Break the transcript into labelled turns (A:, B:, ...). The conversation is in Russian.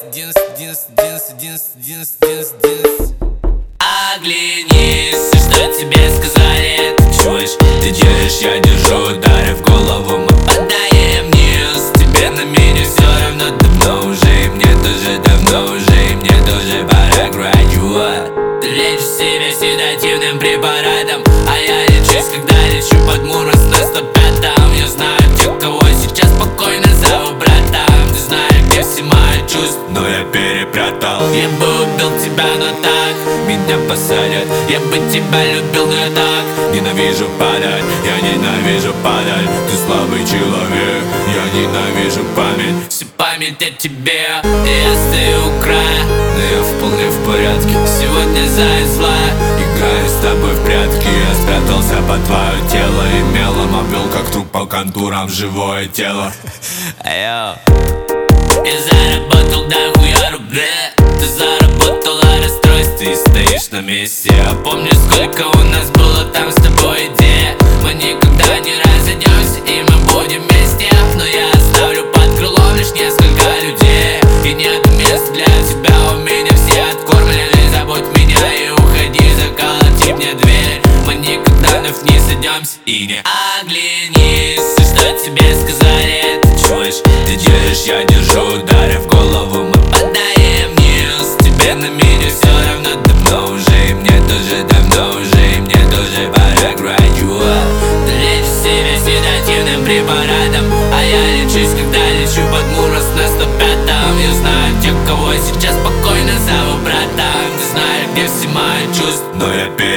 A: Оглянись, что тебе сказали, ты чуешь, ты держишь, я держу, ударив голову, мы падаем вниз. Тебе на меня все равно давно уже, и мне тоже давно уже, и мне тоже пора градюа. Ты лечишь себя седативным препаратом, а я лечусь, когда лечу под Мурас на 105-м. Я знаю тех, кого сейчас спокойно зову братом. Ты знаешь, где все мои чувства, но я перепрятал. Я бы убил тебя, но так меня посадят. Я бы тебя любил, но я так ненавижу падать. Я ненавижу падать, ты слабый человек. Я ненавижу память, всю память о тебе. Я стою у края, но я вполне в порядке. Сегодня заяц злая, играю с тобой в прятки. Я спрятался под твое тело и мелом обвел, как труп по контурам, живое тело. Я заработал дохуя рублей. Ты заработала расстройство и стоишь на месте. Я помню, сколько у нас было там с тобой идей. Мы никогда не разойдемся, и мы будем вместе. Но я оставлю под крылом лишь несколько людей. И нет места для тебя, у меня все откормлены. Забудь меня и уходи, заколоти мне дверь. Мы никогда вновь не сойдемся и не оглянись, что тебе сказали, ты чуешь, ты держишь, я держу, ударив голову, мы падаем вниз. Тебе на меня все равно давно уже, и мне тоже давно уже, и мне тоже пора градюа. Ты лечишь себя седативным препаратом, а я лечусь, когда лечу под Мурас на 105-м. Я знаю тех, кого сейчас спокойно зову братом. Ты знаешь, где все мои чувства, но я